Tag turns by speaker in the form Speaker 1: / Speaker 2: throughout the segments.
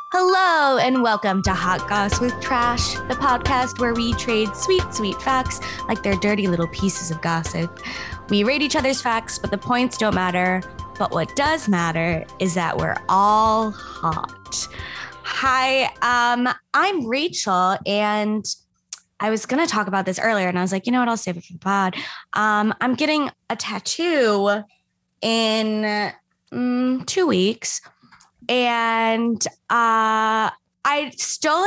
Speaker 1: Hello and welcome to Hot Goss with Trash, the podcast where we trade sweet, sweet facts like they're dirty little pieces of gossip. We rate each other's facts, but the points don't matter. But what does matter is that we're all hot. Hi, I'm Rachel, and I was going to talk about this earlier, and I was like, you know what, I'll save it for the pod. I'm getting a tattoo in 2 weeks. And I still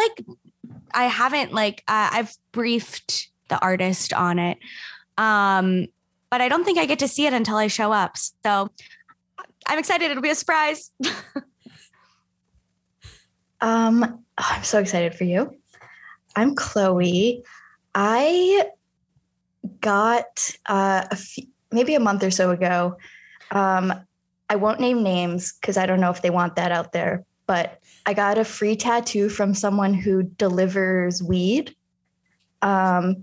Speaker 1: I've briefed the artist on it. But I don't think I get to see it until I show up. So I'm excited. It'll be a surprise.
Speaker 2: I'm so excited for you. I'm Chloe. I got maybe a month or so ago. I won't name names because I don't know if they want that out there, but I got a free tattoo from someone who delivers weed.
Speaker 1: The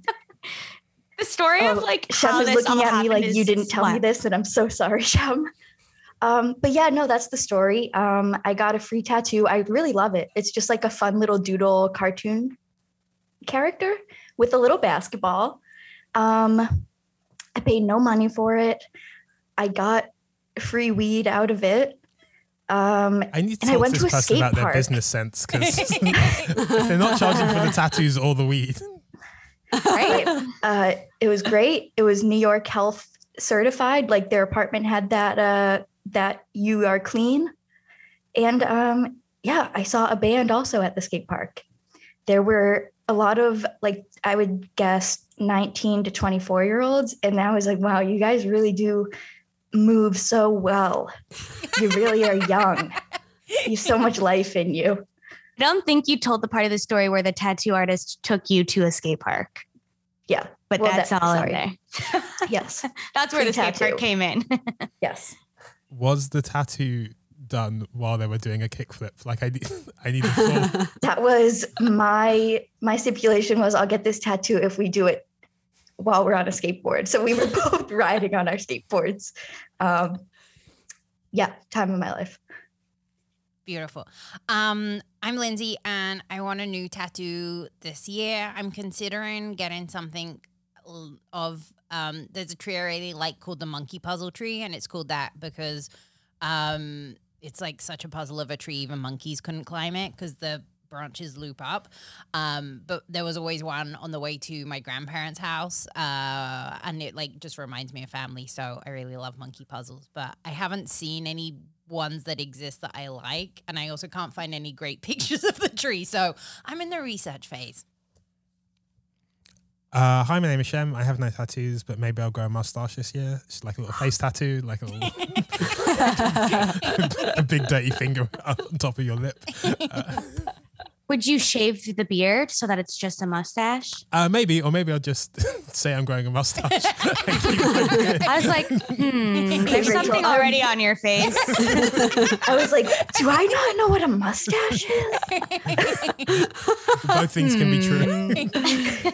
Speaker 1: story of
Speaker 2: Shem
Speaker 1: how
Speaker 2: is
Speaker 1: this
Speaker 2: looking
Speaker 1: all
Speaker 2: at me like,
Speaker 1: happened
Speaker 2: you
Speaker 1: is
Speaker 2: didn't tell me this, and I'm so sorry, Shem. But yeah, no, that's the story. I got a free tattoo. I really love it. It's just like a fun little doodle cartoon character with a little basketball. I paid no money for it. I got free weed out of it.
Speaker 3: I need to talk to this person about their business sense, because if they're not charging for the tattoos or the weed.
Speaker 2: Right. It was great. It was New York Health certified. Like their apartment had that you are clean. And I saw a band also at the skate park. There were a lot of, like, I would guess 19 to 24-year-olds. And I was like, wow, you guys really do move so well. You really are young. You have so much life in you.
Speaker 1: I don't think you told the part of the story where the tattoo artist took you to a skate park.
Speaker 2: Yeah.
Speaker 1: But that's all in there.
Speaker 2: Yes.
Speaker 1: That's where the skate park came in.
Speaker 2: Yes.
Speaker 3: Was the tattoo done while they were doing a kickflip? Like I need a full...
Speaker 2: That was my stipulation was I'll get this tattoo if we do it while we're on a skateboard. So we were both riding on our skateboards. Time of my life.
Speaker 4: Beautiful. I'm Lindsay, and I want a new tattoo this year. I'm considering getting something of, there's a tree I really like called the monkey puzzle tree, and it's called that because it's like such a puzzle of a tree, even monkeys couldn't climb it because the branches loop up. But there was always one on the way to my grandparents' house, and it like just reminds me of family. So I really love monkey puzzles, but I haven't seen any ones that exist that I like, and I also can't find any great pictures of the tree. So I'm in the research phase.
Speaker 3: Hi, my name is Shem. I have no tattoos, but maybe I'll grow a mustache this year. Just like a little face tattoo, like a little a big dirty finger on top of your lip.
Speaker 1: Would you shave the beard so that it's just a mustache?
Speaker 3: Maybe I'll just say I'm growing a mustache.
Speaker 1: I was like, there's something already on your face.
Speaker 2: I was like, do I not know what a mustache is?
Speaker 3: Both things can be true.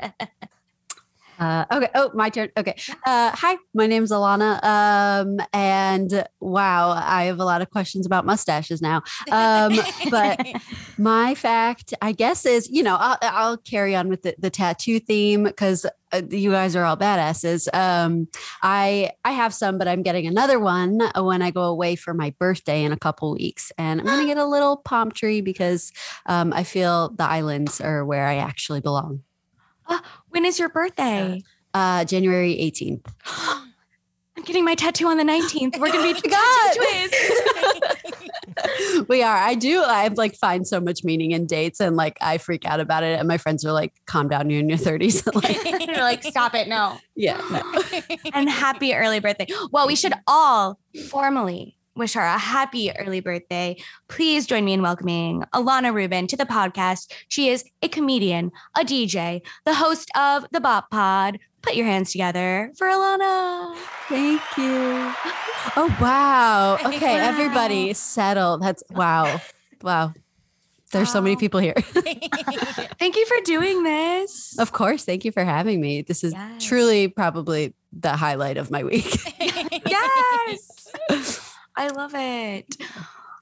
Speaker 5: Okay. Oh, my turn. Okay. Hi, my name's Alana. And wow, I have a lot of questions about mustaches now. But my fact, I guess, is, I'll carry on with the tattoo theme because you guys are all badasses. I have some, but I'm getting another one when I go away for my birthday in a couple weeks. And I'm going to get a little palm tree because I feel the islands are where I actually belong.
Speaker 1: When is your birthday?
Speaker 5: January 18th.
Speaker 1: I'm getting my tattoo on the 19th. We're going to be tattoo twins.
Speaker 5: We are. I like find so much meaning in dates, and like I freak out about it. And my friends are like, calm down, you're in your 30s.
Speaker 1: They're like, stop it. No.
Speaker 5: Yeah. No.
Speaker 1: And happy early birthday. Well, we should all formally wish her a happy early birthday. Please join me in welcoming Alana Rubin to the podcast. She is a comedian, a DJ, the host of the Bop Pod. Put your hands together for Alana.
Speaker 5: Thank you. Oh, wow. Okay, everybody settle. That's wow. There's so many people here.
Speaker 1: Thank you for doing this.
Speaker 5: Of course. Thank you for having me. This is truly probably the highlight of my week.
Speaker 1: Yes. I love it.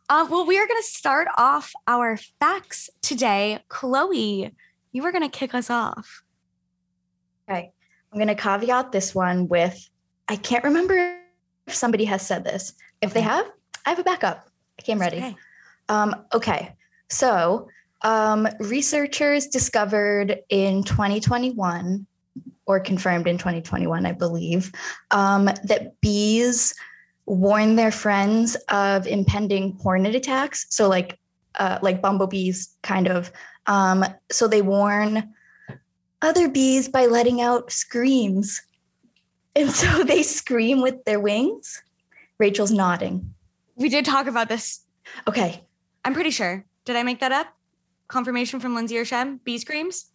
Speaker 1: Well, we are going to start off our facts today. Chloe, you were going to kick us off.
Speaker 2: Okay. I'm going to caveat this one with, I can't remember if somebody has said this. If they have, I have a backup. I came ready. Okay. So researchers discovered in 2021, or confirmed in 2021, I believe, that bees warn their friends of impending hornet attacks. So like bumblebees, kind of. So they warn other bees by letting out screams. And so they scream with their wings. Rachel's nodding.
Speaker 1: We did talk about this.
Speaker 2: Okay.
Speaker 1: I'm pretty sure. Did I make that up? Confirmation from Lindsay or Shem? Bee screams?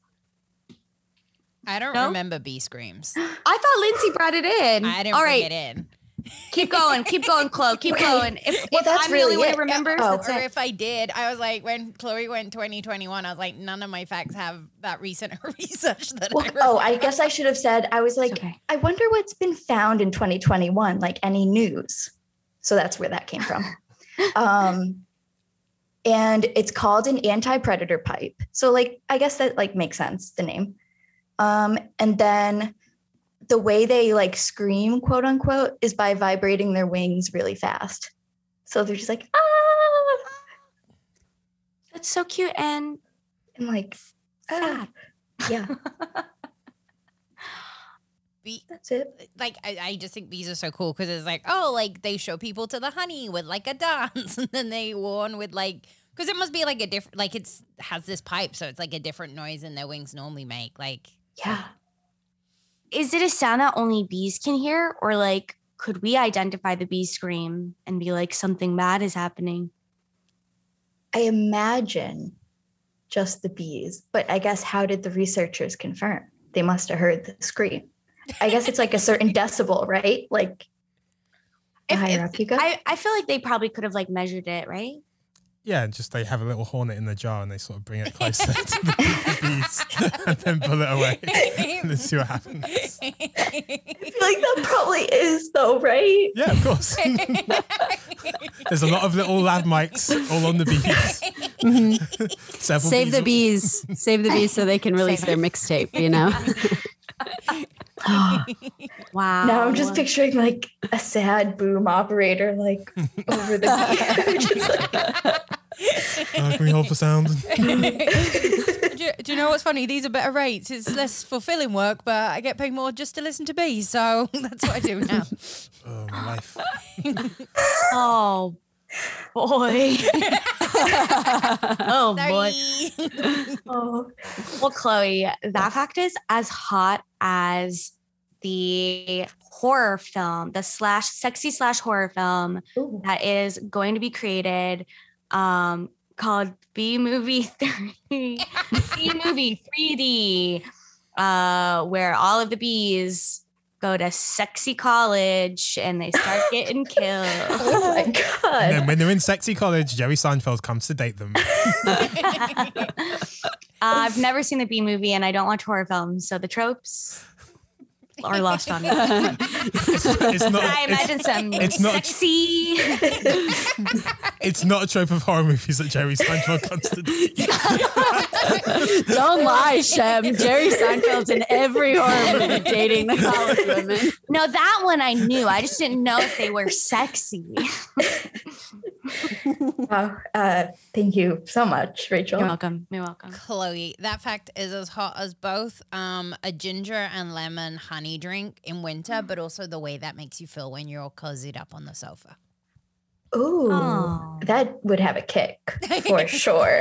Speaker 4: I don't remember bee screams.
Speaker 1: I thought Lindsay brought it in.
Speaker 4: I didn't bring it in.
Speaker 1: Keep going, Chloe. Keep going. If
Speaker 2: that's
Speaker 1: I'm
Speaker 2: really
Speaker 1: the only one who remembers,
Speaker 4: or if I did, I was like, when Chloe went 2021, I was like, none of my facts have that recent research that I remember.
Speaker 2: I guess I should have said, I was like, I wonder what's been found in 2021, like any news. So that's where that came from. And it's called an anti-predator pipe. So like, I guess that like makes sense, the name. And then the way they like scream, quote unquote, is by vibrating their wings really fast. So they're just like, ah.
Speaker 1: That's so cute and
Speaker 2: like
Speaker 1: sad.
Speaker 2: Yeah. That's it.
Speaker 4: Like, I just think bees are so cool because it's like, oh, like they show people to the honey with like a dance, and then they warn with like, because it must be like a different, like has this pipe, so it's like a different noise than their wings normally make. Like,
Speaker 2: yeah.
Speaker 1: Is it a sound that only bees can hear, or like could we identify the bee scream and be like something bad is happening?
Speaker 2: I imagine just the bees, but I guess how did the researchers confirm? They must have heard the scream. I guess it's like a certain decibel, right? Like higher up you go.
Speaker 1: I feel like they probably could have like measured it, right?
Speaker 3: Yeah, and just they have a little hornet in the jar and they sort of bring it closer to the bees and then pull it away and then see what happens.
Speaker 2: I feel like that probably is though, right?
Speaker 3: Yeah, of course. There's a lot of little lav mics all on the bees.
Speaker 5: Mm-hmm. Save the bees so they can release their mixtape, you know?
Speaker 1: Wow.
Speaker 2: Now I'm just picturing like a sad boom operator like over the
Speaker 3: can we hold the sound?
Speaker 4: do you know what's funny? These are better rates. It's less fulfilling work, but I get paid more just to listen to bees, so that's what I do now.
Speaker 3: Oh, my life.
Speaker 1: Oh boy. Oh boy. Oh. Well, Chloe, that fact is as hot as the horror film, the sexy horror film that is going to be created, called Bee Movie 3, Bee Movie 3D, where all of the bees go to sexy college and they start getting killed.
Speaker 2: Oh my God.
Speaker 3: And then when they're in sexy college, Jerry Seinfeld comes to date them.
Speaker 1: I've never seen the Bee Movie and I don't watch horror films, so the tropes are lost on me. I imagine some sexy.
Speaker 3: It's not a trope of horror movies that Jerry Seinfeld comes to date.
Speaker 5: Don't lie, Shem. Jerry Seinfeld's in every horror movie dating the college women.
Speaker 1: No, that one I knew. I just didn't know if they were sexy.
Speaker 2: Wow. Thank you so much, Rachel.
Speaker 1: You're welcome.
Speaker 4: Chloe, that fact is as hot as both a ginger and lemon honey drink in winter, but also the way that makes you feel when you're all cozied up on the sofa.
Speaker 2: Ooh, that would have a kick for sure.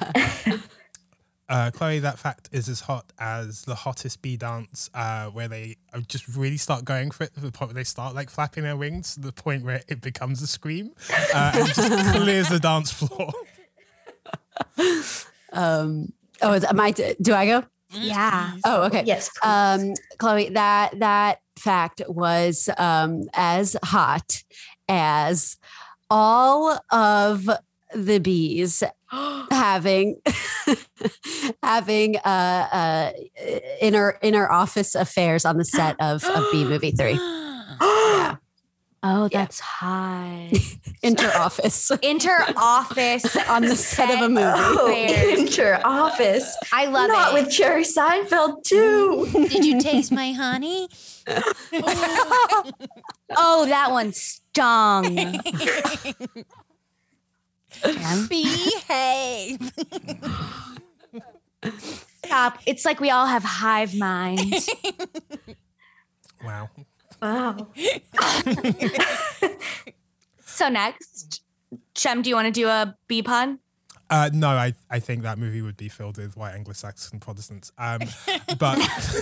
Speaker 3: Chloe, that fact is as hot as the hottest bee dance, where they just really start going for it to the point where they start like flapping their wings to the point where it becomes a scream and just clears the dance floor.
Speaker 5: Do I go?
Speaker 1: Yeah.
Speaker 5: Oh, okay.
Speaker 2: Yes.
Speaker 5: Chloe, that fact was as hot as all of the bees having inner office affairs on the set of Bee Movie 3. Yeah.
Speaker 1: Oh,
Speaker 2: Yeah.
Speaker 1: that's hot.
Speaker 5: Inter-office.
Speaker 1: Inter-office
Speaker 5: On the set of a movie.
Speaker 2: Oh,
Speaker 1: Bears.
Speaker 2: inter-office.
Speaker 1: I love
Speaker 2: Not
Speaker 1: it.
Speaker 2: with Jerry Seinfeld too.
Speaker 4: Did you taste my honey?
Speaker 1: Oh, that one stung. Jem?
Speaker 4: Behave.
Speaker 1: Stop. It's like we all have hive minds.
Speaker 3: Wow.
Speaker 2: Wow.
Speaker 1: So next, Shem, do you want to do a bee pun?
Speaker 3: No, I think that movie would be filled with white Anglo-Saxon Protestants. But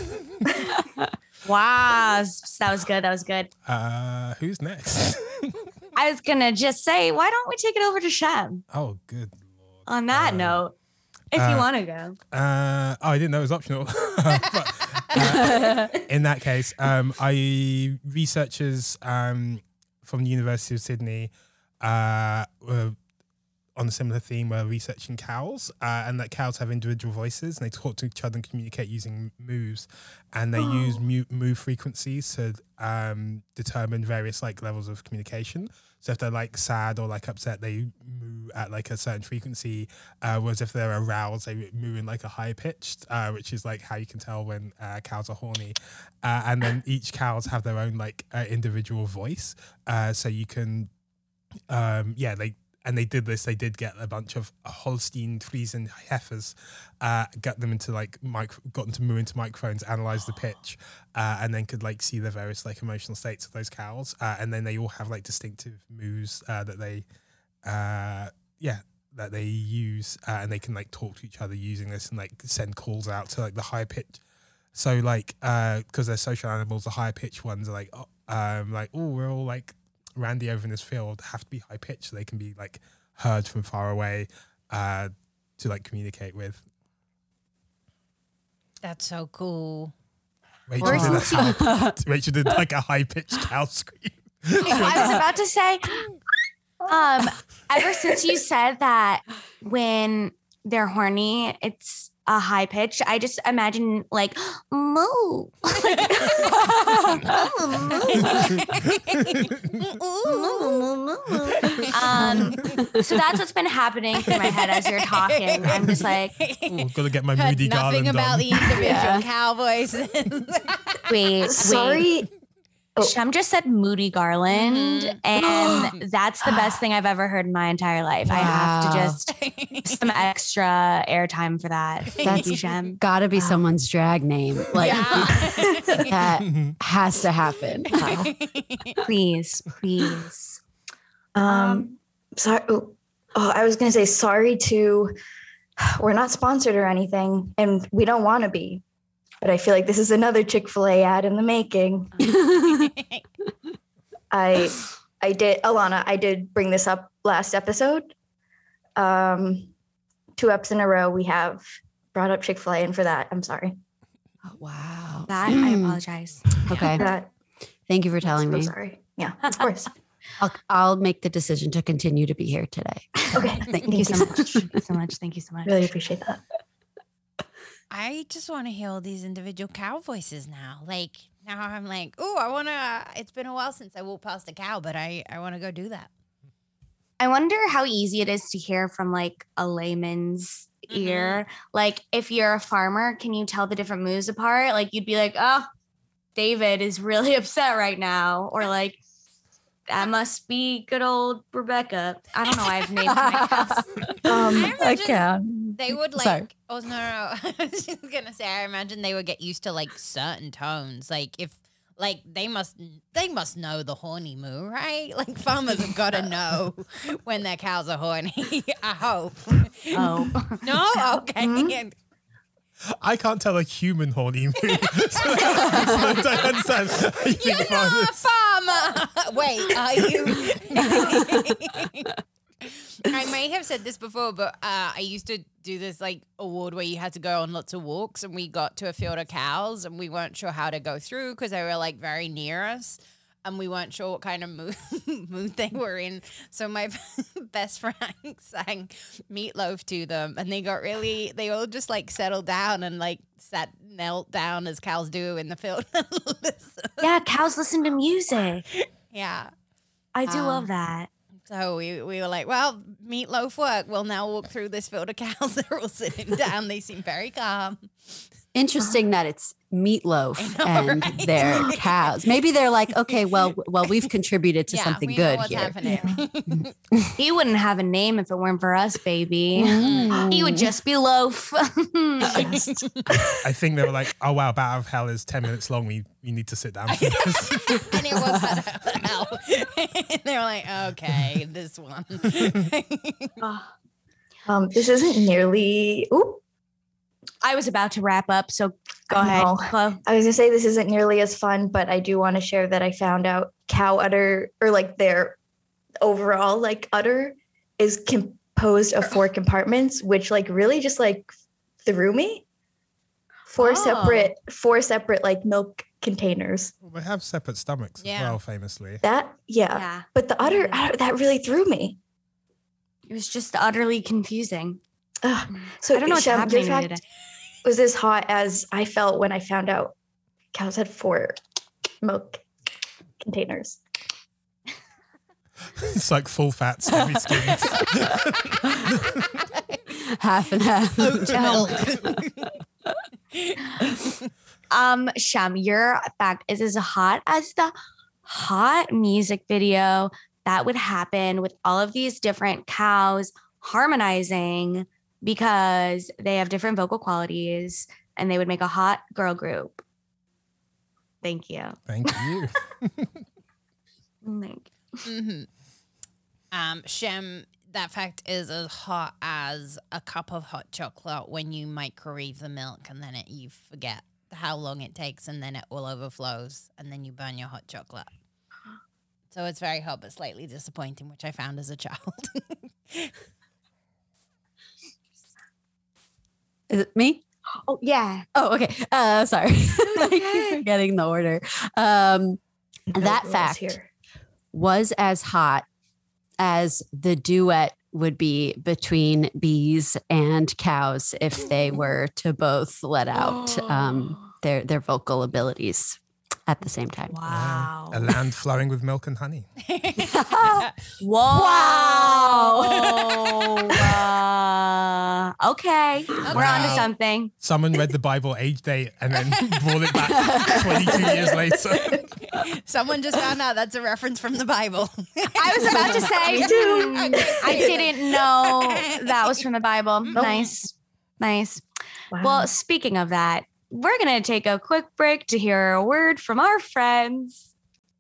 Speaker 1: Wow, that was good. That was good.
Speaker 3: who's next?
Speaker 1: I was gonna just say, why don't we take it over to Shem
Speaker 3: Oh, good lord.
Speaker 1: on that note, if you want to go.
Speaker 3: I didn't know it was optional. But, in that case, researchers from the University of Sydney were on a similar theme, were researching cows, and that cows have individual voices and they talk to each other and communicate using moves, and they use moo frequencies to determine various like levels of communication. So if they're like sad or like upset, they moo at like a certain frequency, whereas if they're aroused, they moo in like a high pitched, which is like how you can tell when cows are horny. And then each cows have their own like individual voice, so you can they did this. They did get a bunch of Holstein Friesen heifers, got them into like got them to moo into microphones, analyze the pitch, and then could like see the various like emotional states of those cows. And then they all have like distinctive moos that they use, and they can like talk to each other using this and like send calls out to like the high pitch. So like because they're social animals, the higher pitch ones are like we're all like Randy over in this field, have to be high pitched so they can be like heard from far away to like communicate with.
Speaker 4: That's so cool.
Speaker 3: Rachel did like a high pitched cow scream.
Speaker 1: I was about to say, ever since you said that when they're horny, it's a high pitch, I just imagine like moo. So that's what's been happening through my head as you're talking. I'm just like,
Speaker 3: Gotta get my
Speaker 4: Heard
Speaker 3: Moody
Speaker 4: nothing
Speaker 3: Garland
Speaker 4: about
Speaker 3: on.
Speaker 4: the individual cow voices.
Speaker 1: wait.
Speaker 2: Sorry. Oh.
Speaker 1: Shem just said Moody Garland, and that's the best thing I've ever heard in my entire life. I have to
Speaker 5: Wow.
Speaker 1: just some extra airtime for that. Thank you, Shem.
Speaker 5: Gotta be someone's drag name. Like that has to happen. Wow.
Speaker 1: Please.
Speaker 2: Sorry. Oh, I was gonna say sorry to. We're not sponsored or anything, and we don't want to be. But I feel like this is another Chick-fil-A ad in the making. I did bring this up last episode. 2 eps in a row, we have brought up Chick-fil-A, and for that, I'm sorry.
Speaker 5: Wow.
Speaker 1: That I apologize.
Speaker 5: Okay.
Speaker 2: That,
Speaker 5: Thank you for telling
Speaker 2: so
Speaker 5: me.
Speaker 2: sorry. Yeah, of course.
Speaker 5: I'll make the decision to continue to be here today.
Speaker 2: Okay,
Speaker 1: Thank you so much. Thank you so much. Thank you so much.
Speaker 2: Really appreciate that.
Speaker 4: I just want to hear all these individual cow voices now. Like now I'm like, oh, it's been a while since I walked past a cow, but I want to go do that.
Speaker 1: I wonder how easy it is to hear from like a layman's ear. Like if you're a farmer, can you tell the different moves apart? Like you'd be like, oh, David is really upset right now. Or like, that must be good old Rebecca. I don't know why I've named my cows.
Speaker 4: I imagine
Speaker 5: can.
Speaker 4: they would like.
Speaker 5: Sorry.
Speaker 4: Oh no! I was just gonna say. I imagine they would get used to like certain tones. Like if like they must know the horny moo, right? Like farmers have got to know when their cows are horny. I hope.
Speaker 1: Oh.
Speaker 4: No, okay.
Speaker 3: I can't tell a human horny moo. So I don't understand how you
Speaker 4: You're
Speaker 3: think
Speaker 4: not a
Speaker 3: farmers-
Speaker 4: farmer. Wait, are you? I may have said this before, but I used to do this like award where you had to go on lots of walks, and we got to a field of cows, and we weren't sure how to go through because they were like very near us, and we weren't sure what kind of mood they were in. So my best friend sang Meatloaf to them, and they all just like settled down and like knelt down as cows do in the field.
Speaker 1: Yeah, cows listen to music.
Speaker 4: Yeah.
Speaker 1: I do love that.
Speaker 4: So we were like, well, meatloaf work. We'll now walk through this field of cows. They're all sitting down. They seem very calm.
Speaker 5: Interesting that it's meatloaf
Speaker 4: I know,
Speaker 5: and
Speaker 4: right?
Speaker 5: they're cows. Maybe they're like, okay, well, we've contributed to something
Speaker 4: we know
Speaker 5: good
Speaker 4: what's
Speaker 5: here.
Speaker 4: happening.
Speaker 1: He wouldn't have a name if it weren't for us, baby.
Speaker 5: Mm.
Speaker 1: He would just be Loaf.
Speaker 3: I think they were like, oh wow, Battle of Hell is 10 minutes long. We need to sit down for this.
Speaker 4: And it was hell. And they were like, okay, this one.
Speaker 2: This isn't nearly. Oop.
Speaker 1: I was about to wrap up, so go
Speaker 2: I
Speaker 1: ahead,
Speaker 2: know.
Speaker 1: Chloe.
Speaker 2: I was gonna say this isn't nearly as fun, but I do want to share that I found out cow udder, or like their overall like udder, is composed of 4 compartments, which like really just like threw me. Four separate like milk containers.
Speaker 3: Well, they have separate stomachs
Speaker 4: Yeah.
Speaker 3: as well, famously.
Speaker 2: That
Speaker 1: Yeah,
Speaker 2: but the udder that really threw me.
Speaker 1: it was just utterly confusing.
Speaker 2: Ugh. So
Speaker 1: I don't know what's
Speaker 2: Shem,
Speaker 1: happening
Speaker 2: your
Speaker 1: to me
Speaker 2: fact
Speaker 1: today.
Speaker 2: was as hot as I felt when I found out cows had 4 milk containers.
Speaker 3: It's like full fat, skinny skins.
Speaker 5: Half and half.
Speaker 4: Oat milk.
Speaker 1: Shem, your fact is as hot as the hot music video that would happen with all of these different cows harmonizing because they have different vocal qualities and they would make a hot girl group. Thank you.
Speaker 3: Thank you.
Speaker 4: Mhm. Shem, that fact is as hot as a cup of hot chocolate when you microwave the milk and then you forget how long it takes and then it all overflows and then you burn your hot chocolate. So it's very hot but slightly disappointing, which I found as a child.
Speaker 5: Is it me?
Speaker 1: Oh, yeah.
Speaker 5: Oh, okay. Sorry. I keep forgetting the order. That
Speaker 2: Milk
Speaker 5: fact
Speaker 2: here.
Speaker 5: was as hot as the duet would be between bees and cows if they were to both let out their vocal abilities at the same time.
Speaker 1: Wow.
Speaker 3: A land flowing with milk and honey.
Speaker 1: Whoa.
Speaker 5: Wow.
Speaker 1: Okay. We're on to
Speaker 3: Wow.
Speaker 1: something.
Speaker 3: Someone read the Bible age date and then brought it back 22 years later.
Speaker 4: Someone just found out that's a reference from the Bible.
Speaker 1: I was about to say, I didn't know that was from the Bible. Nice. Nice.
Speaker 2: Wow.
Speaker 1: Well, speaking of that, we're going to take a quick break to hear a word from our friends.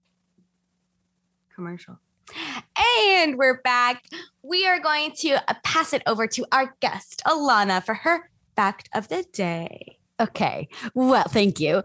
Speaker 1: Commercial. And we're back. We are going to pass it over to our guest, Alana, for her fact of the day.
Speaker 5: Okay. Well, thank you.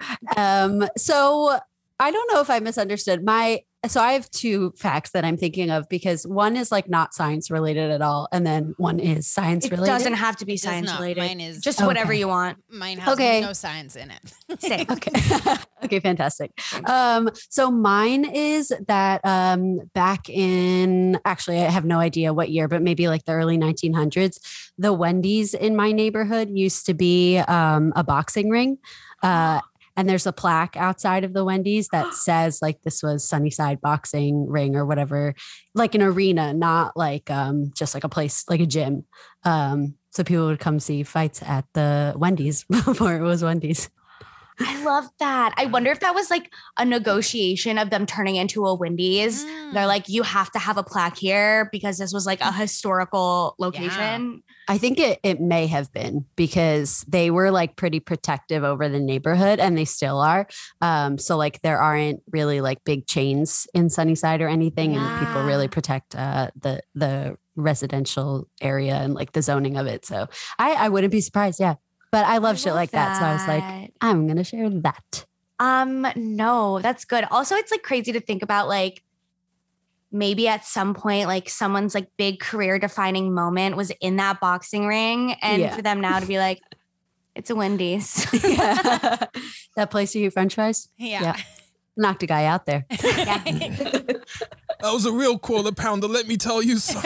Speaker 5: So I don't know if I misunderstood so I have 2 facts that I'm thinking of because one is like not science related at all. And then one is science
Speaker 1: It
Speaker 5: related.
Speaker 1: doesn't have to be
Speaker 4: Does
Speaker 1: science
Speaker 4: not.
Speaker 1: related.
Speaker 4: Mine is
Speaker 1: Just whatever
Speaker 5: Okay.
Speaker 1: you want.
Speaker 4: mine has
Speaker 5: Okay.
Speaker 4: no science in it.
Speaker 1: Say.
Speaker 5: Okay. Okay, fantastic. So mine is that back in, actually, I have no idea what year, but maybe like the early 1900s, the Wendy's in my neighborhood used to be a boxing ring. And there's a plaque outside of the Wendy's that says like this was Sunnyside Boxing Ring or whatever, like an arena, not like just like a place, like a gym. So people would come see fights at the Wendy's before it was Wendy's.
Speaker 1: I love that. I wonder if that was like a negotiation of them turning into a Wendy's. They're like, you have to have a plaque here because this was like a historical location.
Speaker 5: I think it may have been because they were like pretty protective over the neighborhood and they still are. So like there aren't really like big chains in Sunnyside or anything, and people really
Speaker 1: Yeah.
Speaker 5: protect the residential area and like the zoning of it. So I wouldn't be surprised. Yeah. But I love shit like that. So I was like, I'm going to share that.
Speaker 1: No, that's good. Also, it's like crazy to think about like maybe at some point, like someone's like big career defining moment was in that boxing ring. And
Speaker 5: Yeah.
Speaker 1: for them now to be like, it's a Wendy's.
Speaker 5: Yeah. That place you eat French fries?
Speaker 4: Yeah.
Speaker 5: Knocked a guy out there.
Speaker 3: That was a real quarter pounder, let me tell you so.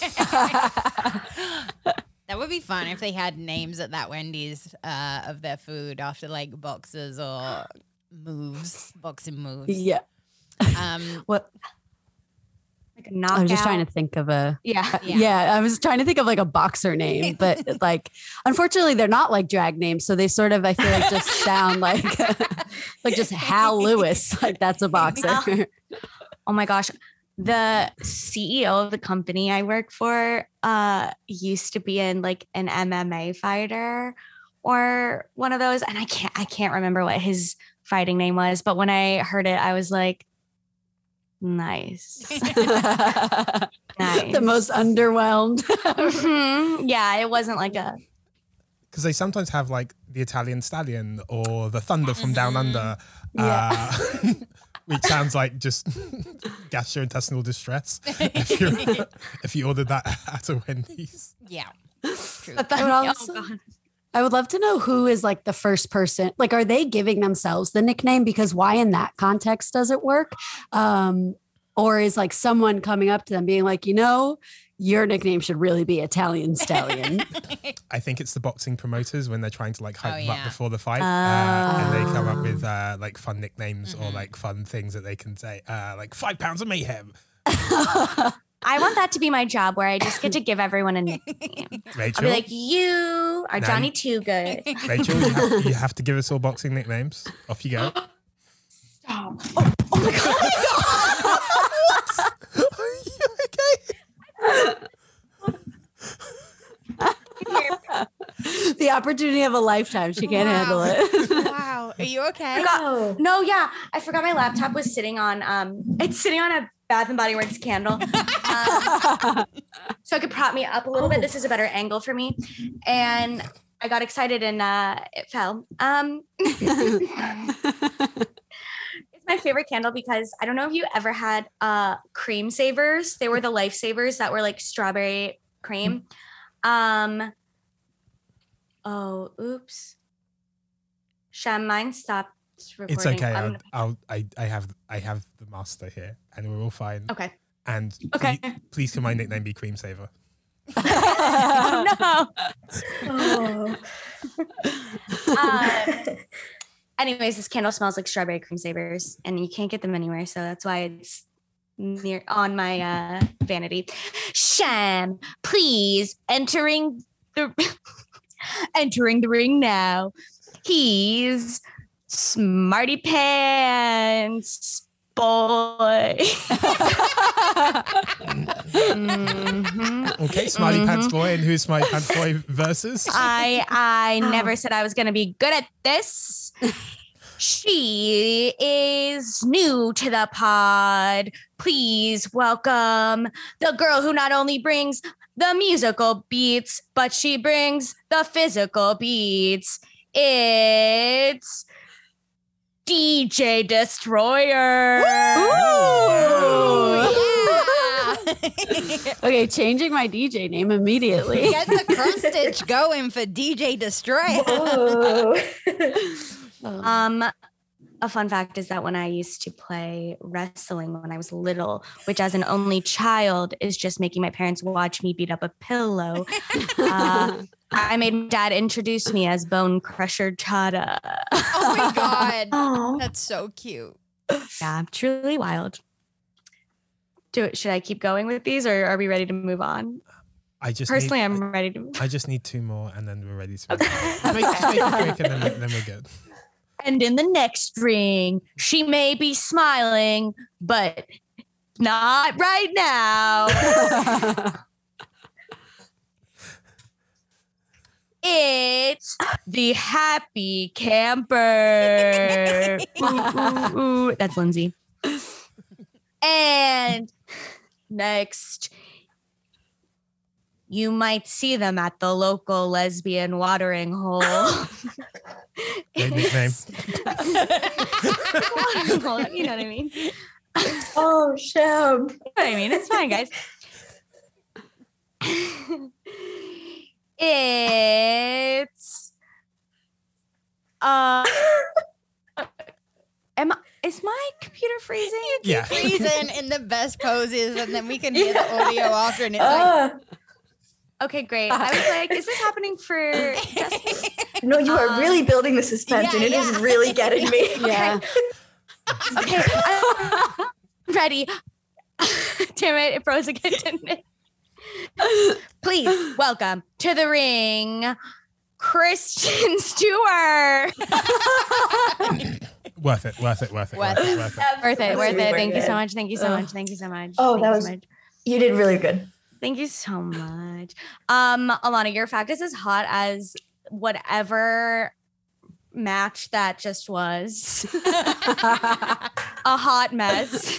Speaker 4: That would be fun if they had names at that Wendy's of their food after like boxes or moves, boxing moves.
Speaker 5: Yeah.
Speaker 4: Um,
Speaker 5: What?
Speaker 1: knockout.
Speaker 5: I'm just trying to think of a.
Speaker 1: Yeah.
Speaker 5: Yeah, I was trying to think of like a boxer name, but like, unfortunately, they're not like drag names, so they sort of, I feel like, just sound like like just Hal Lewis. Like that's a boxer.
Speaker 1: Oh my gosh. The CEO of the company I work for used to be in like an MMA fighter or one of those. And I can't remember what his fighting name was. But when I heard it, I was like, nice. Nice.
Speaker 5: The most underwhelmed.
Speaker 1: Mhm. Yeah, it wasn't like a.
Speaker 3: Because they sometimes have like the Italian Stallion or the Thunder from Down Under, which sounds like just gastrointestinal distress if you ordered that at a Wendy's.
Speaker 4: Yeah. True.
Speaker 1: But
Speaker 5: I would love to know who is like the first person. Like, are they giving themselves the nickname? Because why in that context does it work? Or is like someone coming up to them being like, your nickname should really be Italian Stallion.
Speaker 3: I think it's the boxing promoters when they're trying to like hype them up
Speaker 4: yeah.
Speaker 3: before the fight, and they come up with like fun nicknames or like fun things that they can say, like 5 pounds of mayhem.
Speaker 1: I want that to be my job where I just get to give everyone a nickname.
Speaker 3: Rachel,
Speaker 1: I'll be like, you are Johnny Too Good.
Speaker 3: Rachel, you have to give us all boxing nicknames. Off you go.
Speaker 1: Stop. Oh my God.
Speaker 3: Are you okay?
Speaker 5: The opportunity of a lifetime. She can't handle it.
Speaker 4: Wow. Are you okay?
Speaker 1: No, yeah. I forgot my laptop was sitting on it's sitting on a Bath and Body Works candle. So it could prop me up a little bit. This is a better angle for me. And I got excited and it fell. It's my favorite candle because I don't know if you ever had cream savers. They were the lifesavers that were like strawberry cream. Oh, oops. Shem, mine stopped recording.
Speaker 3: It's okay. I have the master here, and we're all fine.
Speaker 1: Okay.
Speaker 3: And
Speaker 1: Okay.
Speaker 3: please can my nickname be Cream Saver?
Speaker 1: Oh,
Speaker 2: Oh.
Speaker 1: no. Anyways, this candle smells like strawberry cream savers, and you can't get them anywhere, so that's why it's near on my vanity. Shem, please entering the ring now. He's Smarty Pants boy.
Speaker 3: Okay, Smarty Pants Boy, and who's Smarty Pants Boy versus?
Speaker 1: I never said I was going to be good at this. She is new to the pod. Please welcome the girl who not only brings the musical beats, but she brings the physical beats. It's DJ Destroyer.
Speaker 4: Ooh, yeah.
Speaker 5: Okay, changing my DJ name immediately.
Speaker 4: Get the cross stitch going for DJ Destroyer.
Speaker 2: Oh.
Speaker 1: A fun fact is that when I used to play wrestling when I was little, which as an only child is just making my parents watch me beat up a pillow, I made Dad introduce me as Bone Crusher Chada.
Speaker 4: Oh my God.
Speaker 2: Oh.
Speaker 4: That's so cute.
Speaker 1: Yeah, truly wild. Should I keep going with these, or are we ready to move on? Personally, I'm ready to move.
Speaker 3: I just need 2 more, and then we're ready to.
Speaker 1: Okay.
Speaker 3: Just make it quick, and then we're good.
Speaker 1: And in the next ring, she may be smiling, but not right now. It's the Happy Camper. Ooh, ooh, ooh. That's Lindsay. And next, you might see them at the local lesbian watering hole.
Speaker 3: Great nickname.
Speaker 1: You know what I mean?
Speaker 2: Oh, Shem.
Speaker 1: You know what I mean? It's fine, guys. It's is my computer freezing?
Speaker 3: Yeah.
Speaker 4: Freezing in the best poses, and then we can hear the audio after, and it's like,
Speaker 2: Ah.
Speaker 1: Okay, great. I was like, is this happening for Justin?
Speaker 2: No, you are really building the suspense,
Speaker 4: yeah,
Speaker 2: and it is
Speaker 4: yeah.
Speaker 2: really getting me.
Speaker 5: Yeah.
Speaker 1: Okay, I'm ready. Damn it, it froze again, didn't it? Please welcome to the ring, Kristen Stewart.
Speaker 3: Worth it.
Speaker 1: Worth it. Thank you so much. Thank you so much. Thank you so much.
Speaker 2: Oh,
Speaker 1: Thank
Speaker 2: that
Speaker 1: you
Speaker 2: was
Speaker 1: so much.
Speaker 2: you did really good.
Speaker 1: Thank you so much. Alana, your fact is as hot as whatever match that just was. A hot mess.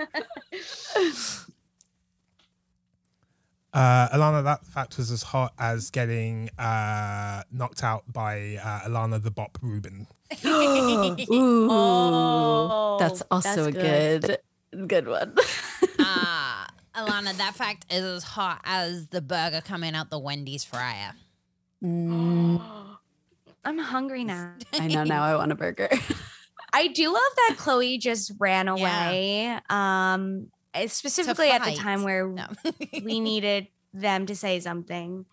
Speaker 3: Alana, that fact was as hot as getting knocked out by Alana the Bop Rubin.
Speaker 5: Ooh,
Speaker 1: Oh,
Speaker 5: that's also
Speaker 1: that's
Speaker 5: a good one.
Speaker 4: Alana, that fact is as hot as the burger coming out the Wendy's fryer.
Speaker 5: Mm,
Speaker 1: I'm hungry now.
Speaker 5: I know now I want a burger.
Speaker 1: I do love that Chloe just ran away. Specifically at the
Speaker 4: fight.
Speaker 1: time where
Speaker 4: No.
Speaker 1: we needed them to say something.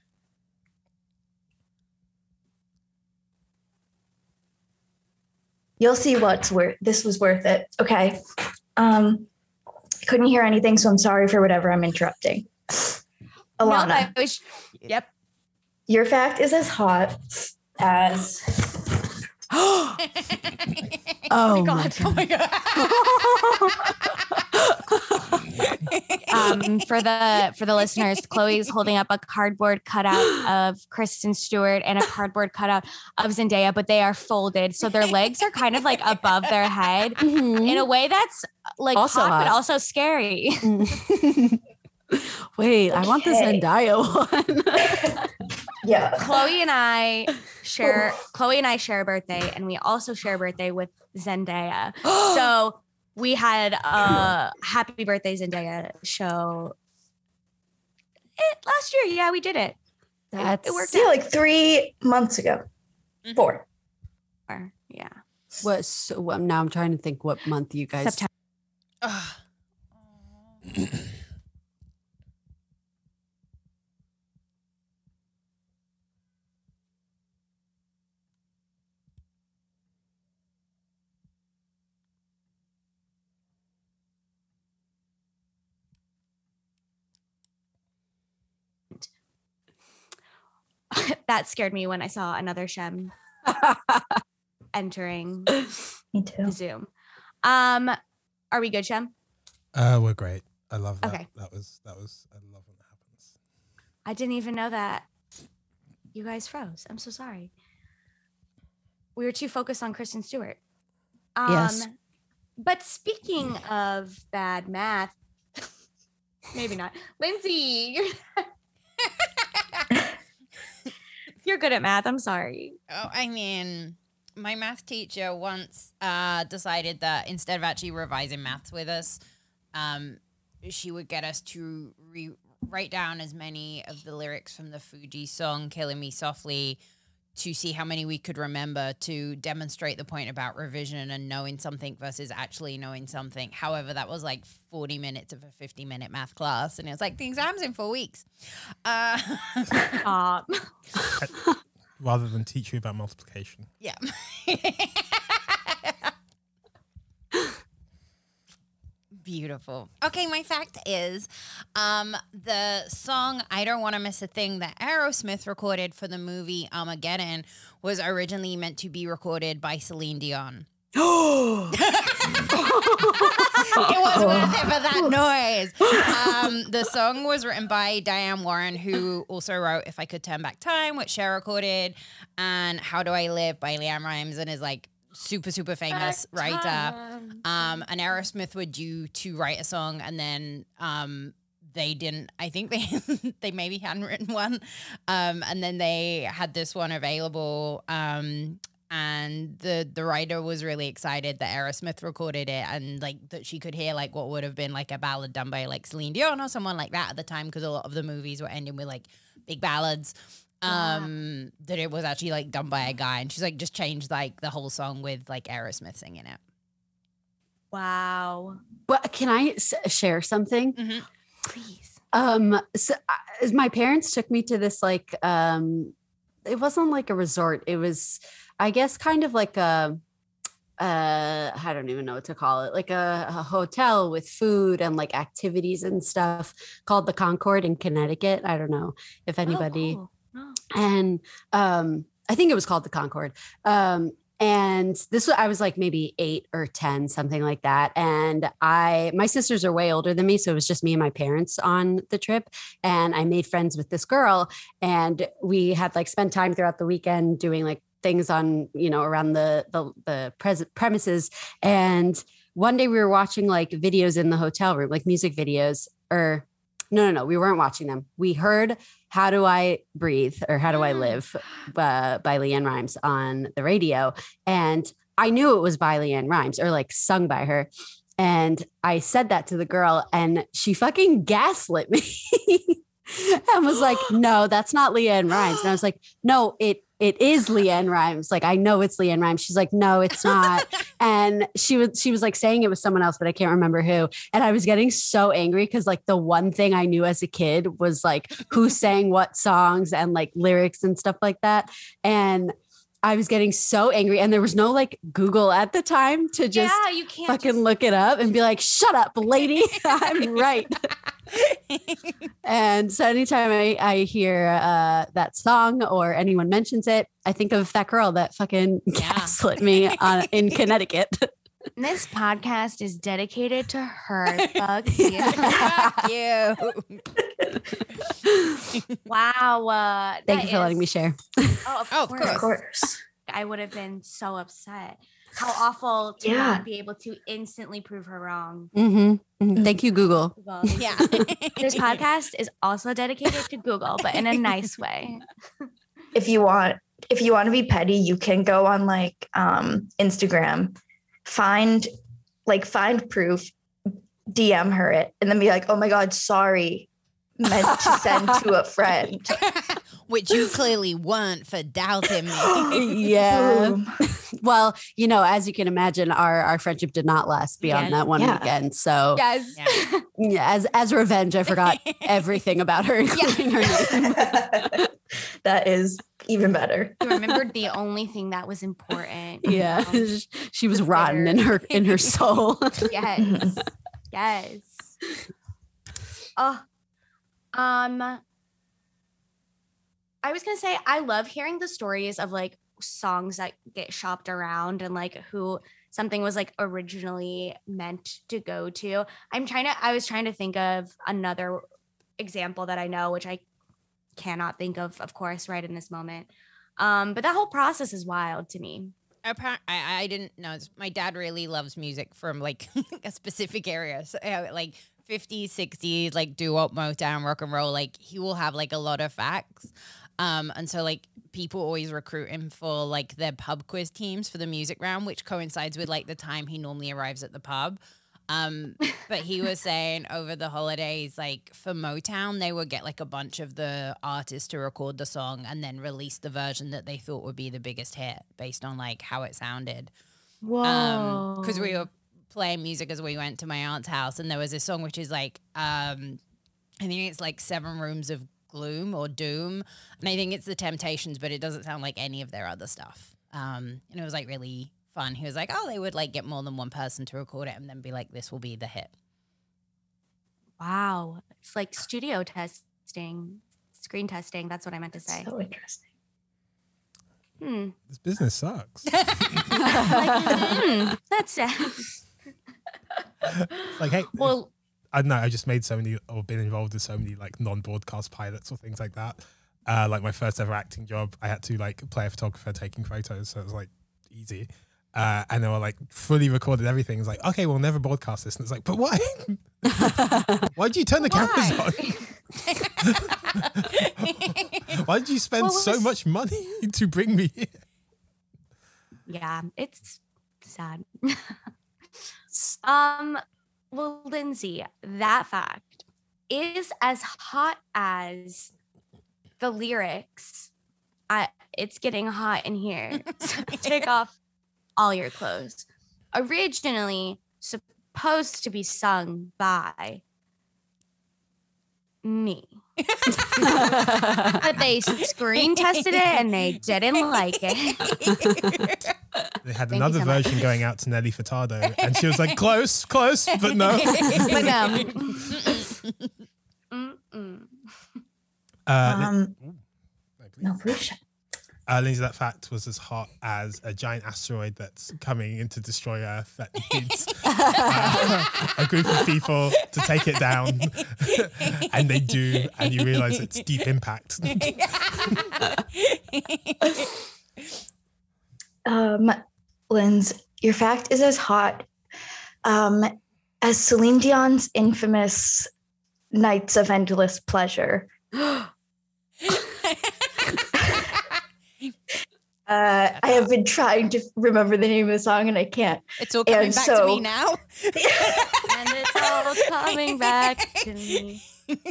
Speaker 2: You'll see this was worth it. Okay. Couldn't hear anything, so I'm sorry for whatever I'm interrupting. Alana,
Speaker 1: No, I wish, yep.
Speaker 2: your fact is as hot as
Speaker 5: Oh
Speaker 1: God.
Speaker 4: Oh my God.
Speaker 1: For the listeners, Chloe's holding up a cardboard cutout of Kristen Stewart and a cardboard cutout of Zendaya, but they are folded, so their legs are kind of like above their head
Speaker 5: Mhm.
Speaker 1: in a way that's like
Speaker 5: Also
Speaker 1: hot, but
Speaker 5: hot.
Speaker 1: also scary.
Speaker 5: Wait, I want the
Speaker 2: Okay.
Speaker 5: Zendaya one.
Speaker 2: yeah.
Speaker 1: Chloe and I share a birthday, and we also share a birthday with Zendaya. So we had a happy birthday Zendaya show last year. Yeah, we did it.
Speaker 5: That's
Speaker 1: It worked
Speaker 2: Yeah, like 3 months ago. 4.
Speaker 1: Yeah.
Speaker 5: what. So, well, now I'm trying to think what month you guys.
Speaker 1: September.
Speaker 4: Ugh.
Speaker 1: That scared me when I saw another Shem entering
Speaker 2: Me too.
Speaker 1: the Zoom. Are we good, Shem?
Speaker 3: We're great. I love that.
Speaker 1: Okay.
Speaker 3: That was. I love when that happens.
Speaker 1: I didn't even know that you guys froze. I'm so sorry. We were too focused on Kristen Stewart.
Speaker 5: Yes.
Speaker 1: But speaking of bad math, maybe not. Lindsay, you're good at math. I'm sorry.
Speaker 4: Oh, I mean, my math teacher once decided that instead of actually revising maths with us, she would get us to write down as many of the lyrics from the Fuji song "Killing Me Softly" to see how many we could remember to demonstrate the point about revision and knowing something versus actually knowing something. However, that was like 40 minutes of a 50-minute math class, and it was like the exam's in 4 weeks.
Speaker 1: Stop.
Speaker 3: Rather than teach you about multiplication.
Speaker 4: Yeah. Beautiful. Okay, my fact is the song I Don't Want to Miss a Thing that Aerosmith recorded for the movie Armageddon was originally meant to be recorded by Celine Dion. It was worth it for that noise. The song was written by Diane Warren, who also wrote If I Could Turn Back Time, which Cher recorded, and How Do I Live by Leanne Rimes, and is like super famous writer. And Aerosmith were due to write a song, and then they didn't. I think they maybe hadn't written one, and then they had this one available. And the writer was really excited that Aerosmith recorded it, and like that she could hear like what would have been like a ballad done by like Celine Dion or someone like that at the time, because a lot of the movies were ending with like big ballads. That it was actually like done by a guy, and she's like just changed like the whole song with like Aerosmith singing it.
Speaker 1: Wow.
Speaker 5: Well, can I share something?
Speaker 1: Please.
Speaker 5: So my parents took me to this like it wasn't like a resort. It was, I guess, kind of like a I don't even know what to call it, like a hotel with food and like activities and stuff called the Concord in Connecticut. I don't know if anybody,
Speaker 1: Oh, cool. Oh.
Speaker 5: and I think it was called the Concord. And this was, I was like maybe 8 or 10, something like that. And my sisters are way older than me. So it was just me and my parents on the trip. And I made friends with this girl, and we had like spent time throughout the weekend doing like things on, around the premises. And one day we were watching like videos in the hotel room, like music videos, or no, we weren't watching them. We heard How Do I Breathe or How Do I Live by LeAnn Rimes on the radio. And I knew it was by LeAnn Rimes, or like sung by her. And I said that to the girl, and she fucking gaslit me and was like, no, that's not LeAnn Rimes. And I was like, no, it is LeAnn Rimes. Like, I know it's LeAnn Rimes. She's like, no, it's not. And she was like saying it was someone else, but I can't remember who. And I was getting so angry because like the one thing I knew as a kid was like who sang what songs and like lyrics and stuff like that. And I was getting so angry, and there was no like Google at the time to just
Speaker 1: you can't
Speaker 5: fucking look it up and be like, shut up, lady. I'm right. And so anytime I hear that song or anyone mentions it, I think of that girl that fucking gaslit me in Connecticut.
Speaker 1: This podcast is dedicated to her. Fuck you.
Speaker 4: Fuck you.
Speaker 1: Wow.
Speaker 5: Thank you for letting me share.
Speaker 1: Oh,
Speaker 4: of course.
Speaker 2: Of course.
Speaker 1: I would have been so upset. How awful to not be able to instantly prove her wrong.
Speaker 5: Thank you, Google.
Speaker 4: Yeah.
Speaker 1: This podcast is also dedicated to Google, but in a nice way.
Speaker 2: If you want to be petty, you can go on like Instagram, find proof, DM her it, and then be like, oh my God, sorry, meant to send to a friend.
Speaker 4: Which you clearly weren't for doubting me.
Speaker 5: Yeah.
Speaker 2: Boom.
Speaker 5: Well, as you can imagine, our friendship did not last beyond that one weekend. So
Speaker 1: Yes.
Speaker 5: yeah, as revenge, I forgot everything about her, including her name.
Speaker 2: That is even better.
Speaker 1: You remembered the only thing that was important.
Speaker 5: Yeah. She was rotten in her soul.
Speaker 1: Yes. Yes. I was going to say, I love hearing the stories of like songs that get shopped around and like who something was like originally meant to go to. I was trying to think of another example that I know, which I cannot think of course, right in this moment. But that whole process is wild to me.
Speaker 4: I didn't know. My dad really loves music from like a specific area. So, like 50s, 60s, like doo-wop, Motown, rock and roll. Like he will have like a lot of facts. And so like people always recruit him for like their pub quiz teams for the music round, which coincides with like the time he normally arrives at the pub. But he was saying over the holidays, like for Motown, they would get like a bunch of the artists to record the song and then release the version that they thought would be the biggest hit based on like how it sounded.
Speaker 1: Whoa.
Speaker 4: Because we were playing music as we went to my aunt's house, and there was this song which is like, I think it's like 7 Rooms of Gloom or Doom, and I think it's the Temptations, but it doesn't sound like any of their other stuff. And it was like really fun. He was like, oh, they would like get more than one person to record it and then be like, this will be the hit.
Speaker 1: Wow. It's like studio testing, screen testing. That's what I meant to say.
Speaker 2: So interesting.
Speaker 3: This business sucks.
Speaker 1: That's it.
Speaker 3: Like, hey,
Speaker 1: Well,
Speaker 3: I don't know. I just made so many, or been involved in so many like non-broadcast pilots or things like that. Like my first ever acting job, I had to like play a photographer taking photos, so it was like easy. And they were like fully recorded everything. It's like, okay, we'll never broadcast this. And it's like, but why? Why did you turn the cameras on? Why did you spend so much money to bring me here?
Speaker 1: yeah, it's sad. Well, Lindsay, that fact is as hot as the lyrics. It's getting hot in here. So take off all your clothes. Originally supposed to be sung by me. But they screen tested it and they didn't like it.
Speaker 3: They had
Speaker 1: Thank you
Speaker 3: another
Speaker 1: so much.
Speaker 3: version going out to Nelly Furtado, and she was like, close, but no.
Speaker 1: But no.
Speaker 2: No, please.
Speaker 3: Lindsay, that fact was as hot as a giant asteroid that's coming in to destroy Earth that needs a group of people to take it down. And they do, and you realize it's Deep Impact.
Speaker 2: Linz, your fact is as hot as Celine Dion's infamous Nights of Endless Pleasure. I have been trying to remember the name of the song and I can't.
Speaker 4: It's all coming
Speaker 2: And
Speaker 4: back
Speaker 2: so-
Speaker 4: to me now.
Speaker 1: And it's all coming back to me.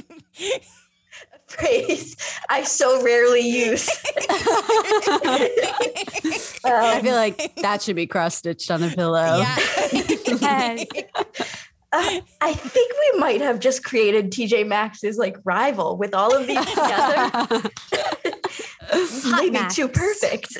Speaker 2: Phrase I so rarely use.
Speaker 5: I feel like that should be cross-stitched on a pillow.
Speaker 4: Yeah.
Speaker 1: Yes.
Speaker 2: I think we might have just created TJ Maxx's like rival with all of these together. Maybe
Speaker 1: Max.
Speaker 2: too perfect.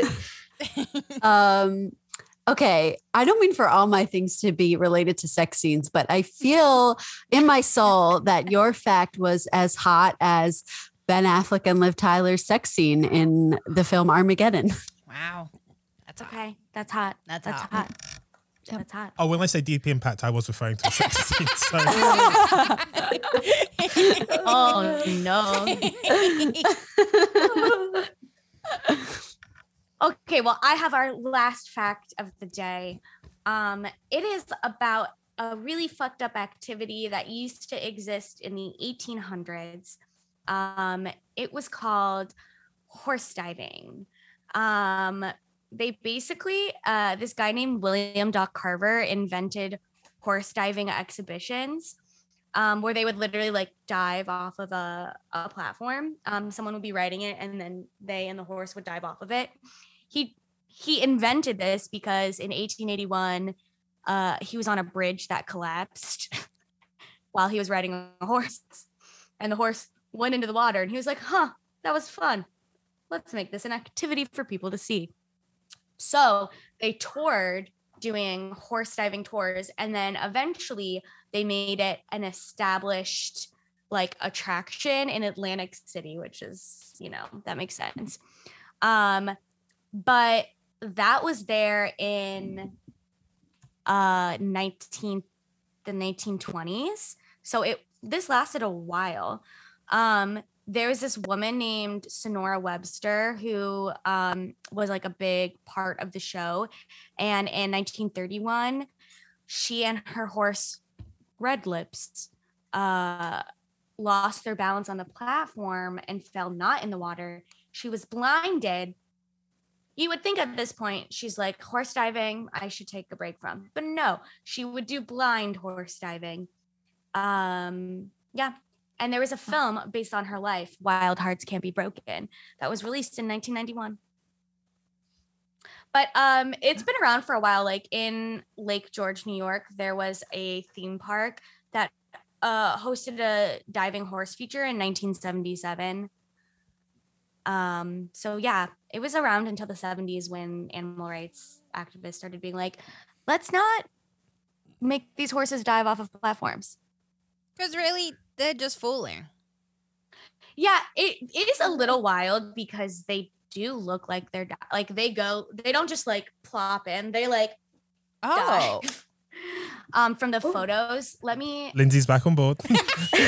Speaker 5: Okay, I don't mean for all my things to be related to sex scenes, but I feel in my soul that your fact was as hot as Ben Affleck and Liv Tyler's sex scene in the film Armageddon.
Speaker 4: Wow. That's okay.
Speaker 1: Okay, that's hot.
Speaker 4: That's
Speaker 1: That's
Speaker 4: hot.
Speaker 1: hot. That's hot.
Speaker 3: Oh, when I say Deep Impact, I was referring to a sex scene. So
Speaker 1: Oh no. Okay, well, I have our last fact of the day. It is about a really fucked up activity that used to exist in the 1800s. It was called horse diving. They basically, this guy named William Doc Carver invented horse diving exhibitions. Where they would literally like dive off of a platform. Someone would be riding it and then they and the horse would dive off of it. He invented this because in 1881, he was on a bridge that collapsed while he was riding a horse. And the horse went into the water and he was like, huh, that was fun. Let's make this an activity for people to see. So they toured doing horse diving tours, and then eventually they made it an established like attraction in Atlantic City, which is, you know, that makes sense. But that was there in the 1920s. So this lasted a while. There was this woman named Sonora Webster who was like a big part of the show. And in 1931, she and her horse, Red Lips, lost their balance on the platform and fell not in the water. She was blinded. You would think at this point, she's like, horse diving, I should take a break from. But no, she would do blind horse diving. Yeah. And there was a film based on her life, Wild Hearts Can't Be Broken, that was released in 1991. But it's been around for a while. Like in Lake George, New York, there was a theme park that hosted a diving horse feature in 1977. So yeah, it was around until the 70s when animal rights activists started being like, let's not make these horses dive off of platforms.
Speaker 4: Because really, they're just fooling.
Speaker 1: Yeah, it is a little wild because they do look like they're like they don't just like plop in, they like
Speaker 4: Oh.
Speaker 1: dive. From the photos, let me.
Speaker 3: Lindsay's back on board.
Speaker 4: I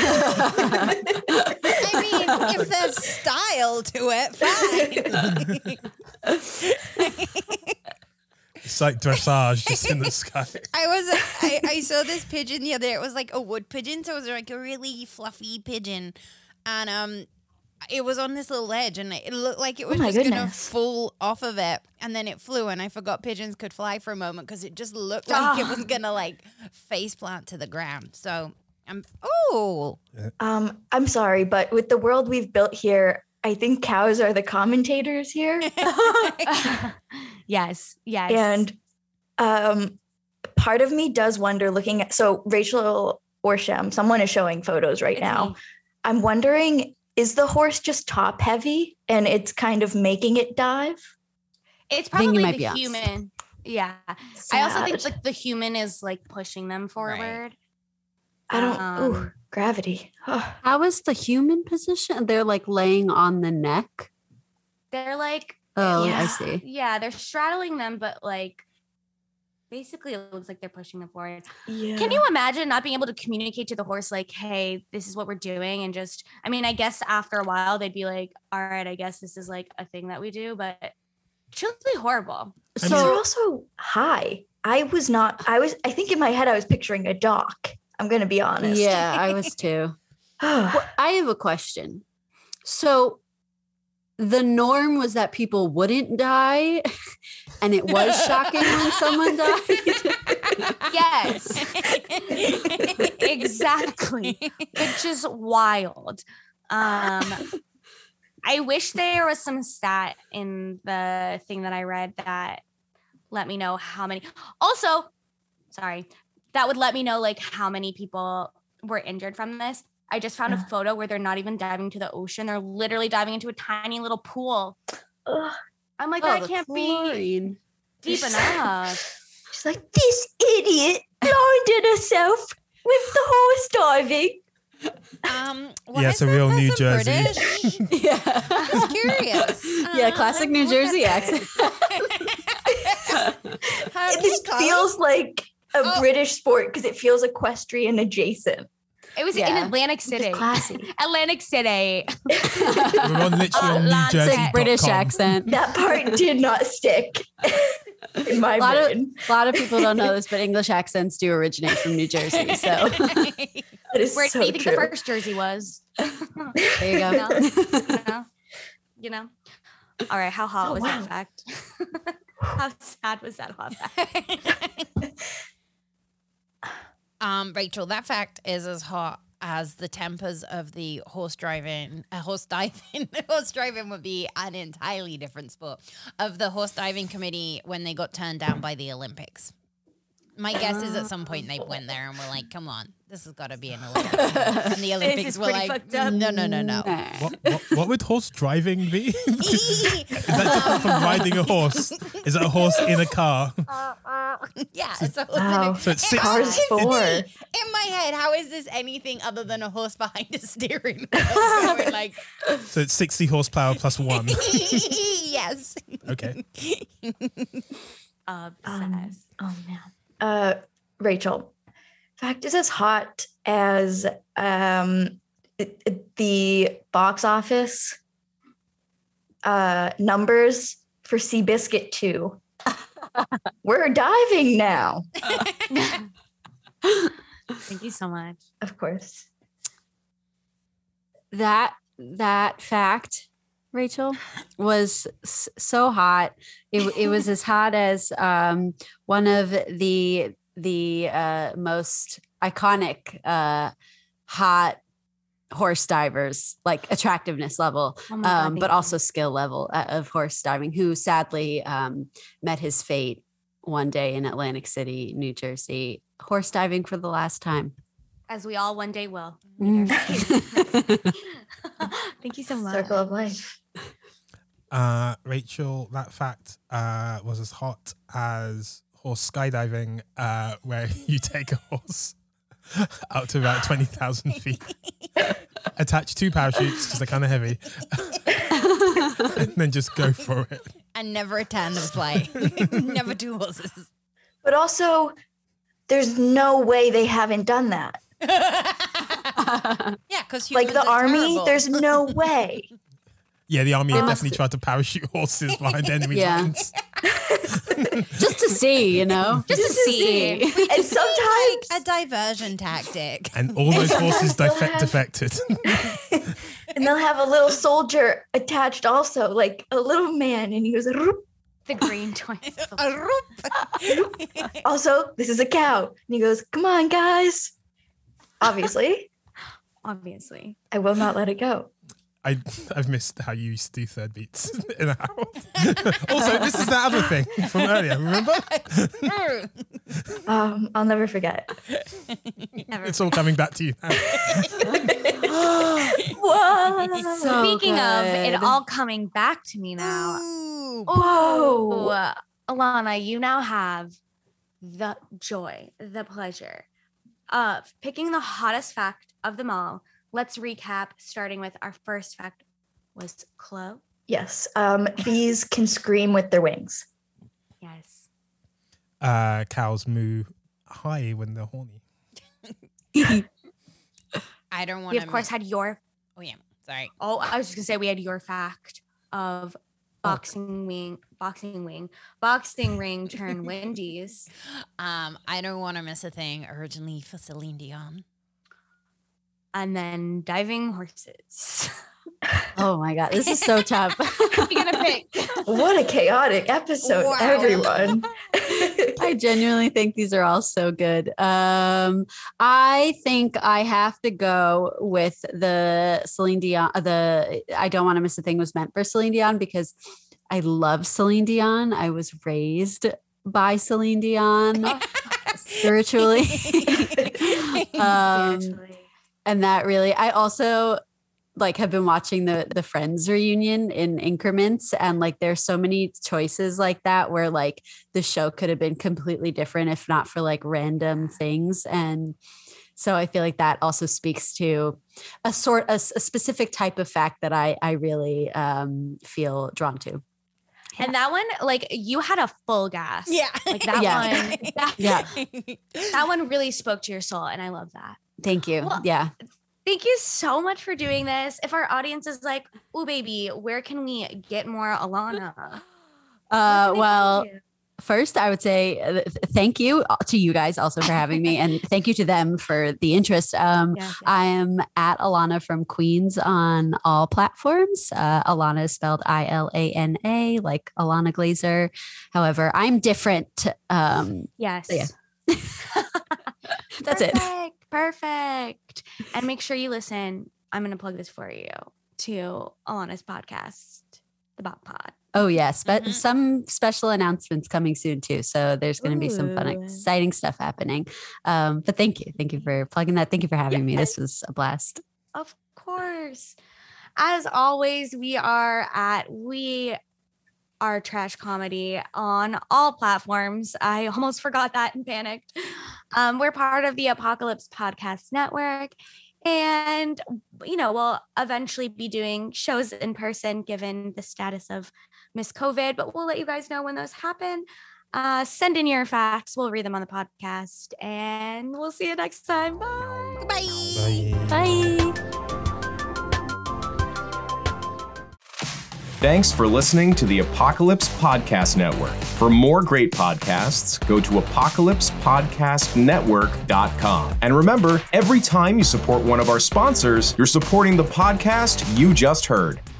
Speaker 4: mean, if there's style to it, fine.
Speaker 3: It's like dressage just in the sky.
Speaker 4: I saw this pigeon the other day. It was like a wood pigeon, so it was like a really fluffy pigeon, and it was on this little ledge, and it looked like it was
Speaker 2: my
Speaker 4: just gonna
Speaker 2: goodness.
Speaker 4: fall off of it, and then it flew, and I forgot pigeons could fly for a moment because it just looked like it was gonna like face plant to the ground. So I'm
Speaker 2: I'm sorry, but with the world we've built here, I think cows are the commentators here.
Speaker 1: Yes.
Speaker 2: And part of me does wonder looking at, so Rachel Orsham, someone is showing photos right
Speaker 1: It's
Speaker 2: now.
Speaker 1: me.
Speaker 2: I'm wondering, is the horse just top heavy and it's kind of making it dive?
Speaker 1: It's
Speaker 5: I think you
Speaker 1: probably
Speaker 5: might
Speaker 1: the
Speaker 5: be honest.
Speaker 1: human. Yeah. I also think
Speaker 2: Sad.
Speaker 1: like the human is like pushing them forward.
Speaker 2: I don't.
Speaker 1: Um,
Speaker 2: Gravity. Oh,
Speaker 5: How is the human position? They're like laying on the neck.
Speaker 1: They're like,
Speaker 5: Oh, I
Speaker 2: Yeah.
Speaker 5: see.
Speaker 1: yeah, they're straddling them, but like basically it looks like they're pushing them forward.
Speaker 2: yeah.
Speaker 1: Can you imagine not being able to communicate to the horse like, hey, this is what we're doing? And just, I mean, I guess after a while they'd be like, all right, I guess this is like a thing that we do, but truly horrible.
Speaker 3: I
Speaker 2: They're
Speaker 3: mean-
Speaker 2: also high. I think in my head I was picturing a dock. I'm gonna be honest.
Speaker 5: Yeah, I was too. Well, I have a question. So the norm was that people wouldn't die, and it was shocking when someone died.
Speaker 1: Yes, exactly. Which is wild. I wish there was some stat in the thing that I read that let me know how many. Also, sorry, that would let me know like how many people were injured from this. I just found a
Speaker 2: Yeah.
Speaker 1: photo where they're not even diving to the ocean; they're literally diving into a tiny little pool.
Speaker 2: Ugh.
Speaker 1: I'm like,
Speaker 5: Oh,
Speaker 1: that
Speaker 5: the
Speaker 1: can't be
Speaker 5: chlorine.
Speaker 1: deep enough.
Speaker 2: She's like, this idiot blinded herself with the horse diving.
Speaker 4: Why
Speaker 3: Yeah,
Speaker 4: is
Speaker 3: it's a
Speaker 4: that
Speaker 3: real New
Speaker 4: person
Speaker 3: Jersey.
Speaker 4: British?
Speaker 5: Yeah.
Speaker 4: I was curious.
Speaker 5: Yeah, classic New Jersey accent.
Speaker 2: This feels like a
Speaker 4: Oh.
Speaker 2: British sport because it feels equestrian adjacent.
Speaker 1: It was in
Speaker 5: Yeah.
Speaker 1: Atlantic
Speaker 2: Just
Speaker 1: City.
Speaker 2: classy.
Speaker 1: Atlantic City.
Speaker 3: We're on literally on
Speaker 1: Lancet.
Speaker 3: NewJersey.com.
Speaker 5: British accent.
Speaker 2: That part did not stick in my
Speaker 5: Lot of-
Speaker 2: brain.
Speaker 5: A lot of people don't know this, but English accents do originate from New Jersey. So
Speaker 2: That is
Speaker 1: Where
Speaker 2: so
Speaker 1: do you think
Speaker 2: true.
Speaker 1: the first jersey was?
Speaker 5: there you go.
Speaker 1: You know? All right. How hot
Speaker 2: Oh,
Speaker 1: was
Speaker 2: wow.
Speaker 1: that fact? How sad was that hot fact?
Speaker 4: Rachel, that fact is as hot as the tempers of the horse driving. Horse driving would be an entirely different sport. Of the horse diving committee when they got turned down by the Olympics. My guess is at some point they went there and were like, "Come on, this has got to be an Olympic." And the Olympics
Speaker 1: is
Speaker 4: were
Speaker 1: pretty
Speaker 4: like,
Speaker 1: fucked up.
Speaker 4: "No."
Speaker 3: What would horse driving be? Is that different from riding a horse? Is it a horse in a car?
Speaker 4: Yeah, it's a horse.
Speaker 2: Wow.
Speaker 3: So it's six.
Speaker 2: Cars 4.
Speaker 4: In my head, how is this anything other than a horse behind a steering wheel? Going like,
Speaker 3: So it's 60 horsepower plus one.
Speaker 4: yes.
Speaker 3: Okay.
Speaker 1: Obsessed.
Speaker 2: Oh man. Rachel, fact is as hot as the box office numbers for Seabiscuit 2. We're diving now.
Speaker 1: Thank you so much.
Speaker 2: Of course.
Speaker 5: that fact, Rachel, was so hot. It was as hot as one of the most iconic hot horse divers, like attractiveness level,
Speaker 1: Oh my God,
Speaker 5: but
Speaker 1: thank
Speaker 5: also skill level of horse diving, who sadly met his fate one day in Atlantic City, New Jersey, horse diving for the last time.
Speaker 1: As we all one day will.
Speaker 5: Mm.
Speaker 1: Thank you so much.
Speaker 2: Circle of life.
Speaker 3: Rachel, that fact was as hot as horse skydiving, where you take a horse out to about 20,000 feet, attach 2 parachutes because they're kind of heavy, and then just go for it.
Speaker 4: And never a tandem flight. Never 2 horses.
Speaker 2: But also, there's no way they haven't done that.
Speaker 4: Yeah, because
Speaker 2: Like the army, there's no way.
Speaker 3: Yeah, the army have
Speaker 5: must-
Speaker 3: definitely tried to parachute horses behind enemy
Speaker 5: Yeah.
Speaker 3: lines.
Speaker 5: Just to see, you know,
Speaker 1: Just to see.
Speaker 2: And sometimes
Speaker 4: a diversion tactic.
Speaker 3: And all those horses
Speaker 2: They'll have-
Speaker 3: defected.
Speaker 2: and they'll have a little soldier attached also, like a little man, and he goes, "Roop."
Speaker 1: The green twins.
Speaker 2: Also, this is a cow. And he goes, "Come on, guys." Obviously,
Speaker 1: Obviously.
Speaker 2: I will not let it go.
Speaker 3: I've missed how you used to do third beats in a house. Also, this is that other thing from earlier, remember?
Speaker 2: I'll never forget.
Speaker 1: Never.
Speaker 3: It's all coming back to you now.
Speaker 2: Whoa.
Speaker 5: So
Speaker 1: Speaking of it
Speaker 5: good.
Speaker 1: all coming back to me now.
Speaker 4: Ooh.
Speaker 1: Oh, Alana, you now have the joy, the pleasure of picking the hottest fact of them all. Let's recap, starting with our first fact was Chloe.
Speaker 2: Yes. Bees can scream with their wings.
Speaker 1: Yes.
Speaker 3: Cows moo high when they're horny.
Speaker 4: I don't want
Speaker 1: We
Speaker 4: to.
Speaker 1: of course had your.
Speaker 4: Oh yeah. Sorry.
Speaker 1: Oh, I was just gonna say we had your fact of boxing ring turn Wendy's.
Speaker 4: I don't want to miss a thing. Originally for Celine Dion.
Speaker 1: And then diving horses.
Speaker 5: Oh my God, this is so tough.
Speaker 1: What are you gonna pick?
Speaker 2: What a chaotic episode,
Speaker 4: Wow.
Speaker 2: everyone.
Speaker 5: I genuinely think these are all so good. I think I have to go with the Celine Dion. The I don't want to miss a thing was meant for Celine Dion because I love Celine Dion. I was raised by Celine Dion spiritually.
Speaker 1: Spiritually.
Speaker 5: And that really, I also like have been watching the Friends reunion in increments, and like there's so many choices like that where like the show could have been completely different if not for like random things. And so I feel like that also speaks to a specific type of fact that I really feel drawn to.
Speaker 1: And that one, like you had a full gas.
Speaker 4: Yeah.
Speaker 1: Like that
Speaker 5: Yeah.
Speaker 1: one.
Speaker 5: Yeah.
Speaker 1: That one really spoke to your soul, and I love that.
Speaker 5: Thank you.
Speaker 1: Well,
Speaker 5: Yeah.
Speaker 1: Thank you so much for doing this. If our audience is like, "Oh, baby, where can we get more Alana?" Where can they
Speaker 5: Well,
Speaker 1: find you?
Speaker 5: first, I would say thank you to you guys also for having me, and thank you to them for the interest.
Speaker 1: Yes.
Speaker 5: I am at Alana from Queens on all platforms. Alana is spelled Ilana, like Alana Glazer. However, I'm different.
Speaker 1: Yes.
Speaker 5: yeah. That's it.
Speaker 1: Perfect. And make sure you listen. I'm going to plug this for you to Alana's podcast, The Bop Pod.
Speaker 5: Oh, yes. But
Speaker 4: Mhm.
Speaker 5: some special announcements coming soon, too. So there's going to be some fun,
Speaker 1: Ooh.
Speaker 5: exciting stuff happening. But thank you. Thank you for plugging that. Thank you for having me. This was a blast.
Speaker 1: Of course. As always, we are Trash Comedy on all platforms. I almost forgot that and panicked. We're part of the Apocalypse Podcast Network. And, we'll eventually be doing shows in person given the status of Miss COVID, but we'll let you guys know when those happen. Send in your facts. We'll read them on the podcast, and we'll see you next time. Bye.
Speaker 4: Bye.
Speaker 3: Bye.
Speaker 5: Bye.
Speaker 6: Thanks for listening to the Apocalypse Podcast Network. For more great podcasts, go to apocalypsepodcastnetwork.com. And remember, every time you support one of our sponsors, you're supporting the podcast you just heard.